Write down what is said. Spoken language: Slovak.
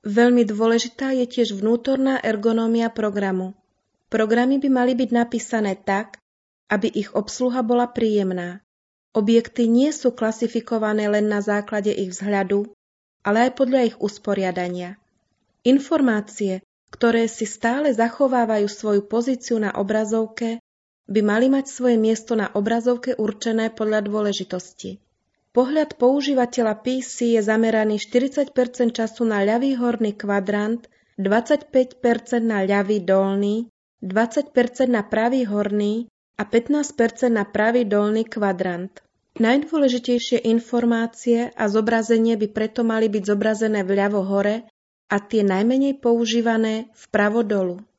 Veľmi dôležitá je tiež vnútorná ergonómia programu. Programy by mali byť napísané tak, aby ich obsluha bola príjemná. Objekty nie sú klasifikované len na základe ich vzhľadu, ale aj podľa ich usporiadania. Informácie, ktoré si stále zachovávajú svoju pozíciu na obrazovke, by mali mať svoje miesto na obrazovke určené podľa dôležitosti. Pohľad používateľa PC je zameraný 40% času na ľavý horný kvadrant, 25% na ľavý dolný, 20% na pravý horný a 15% na pravý dolný kvadrant. Najdôležitejšie informácie a zobrazenie by preto mali byť zobrazené vľavo hore a tie najmenej používané vpravo dolu.